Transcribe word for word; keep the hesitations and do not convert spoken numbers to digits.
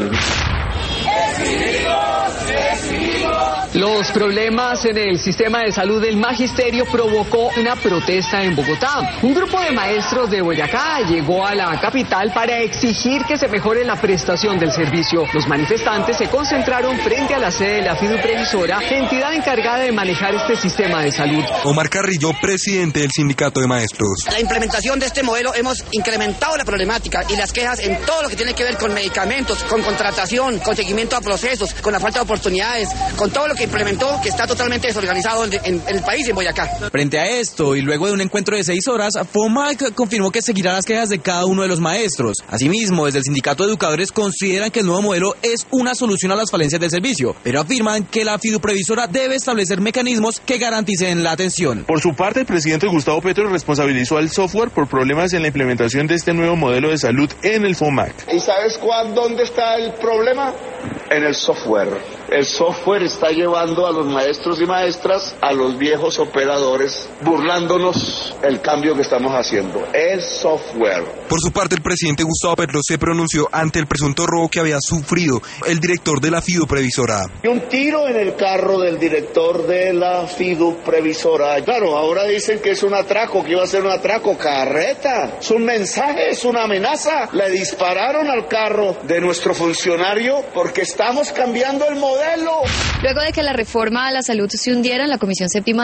Los problemas en el sistema de salud del magisterio provocó una protesta en Bogotá. Un grupo de maestros de Boyacá llegó a la capital para exigir que se mejore la prestación del servicio. Los manifestantes se concentraron frente a la sede de la Fiduprevisora, entidad encargada de manejar este sistema de salud. Omar Carrillo, presidente del Sindicato de Maestros. La implementación de este modelo hemos incrementado la problemática y las quejas en todo lo que tiene que ver con medicamentos, con contratación, con seguimiento a procesos, con la falta de oportunidades, con todo lo que implementó, que está totalmente desorganizado en, en, en el país, en Boyacá. Frente a esto, y luego de un encuentro de seis horas, FOMAC confirmó que seguirá las quejas de cada uno de los maestros. Asimismo, desde el Sindicato de Educadores consideran que el nuevo modelo es una solución a las falencias del servicio, pero afirman que la Fiduprevisora debe establecer mecanismos que garanticen la atención. Por su parte, el presidente Gustavo Petro responsabilizó al software por problemas en la implementación de este nuevo modelo de salud en el FOMAC. ¿Y sabes cuál, dónde está el problema? En el software. El software está llevando a los maestros y maestras a los viejos operadores, burlándonos el cambio que estamos haciendo. El software. Por su parte, el presidente Gustavo Petro se pronunció ante el presunto robo que había sufrido el director de la Fiduprevisora. Y un tiro en el carro del director de la Fiduprevisora. Claro, ahora dicen que es un atraco, que iba a ser un atraco. Carreta, es un mensaje, es una amenaza. Le dispararon al carro de nuestro funcionario porque estamos cambiando el modelo. Luego de que la reforma a la salud se hundiera en la Comisión Séptima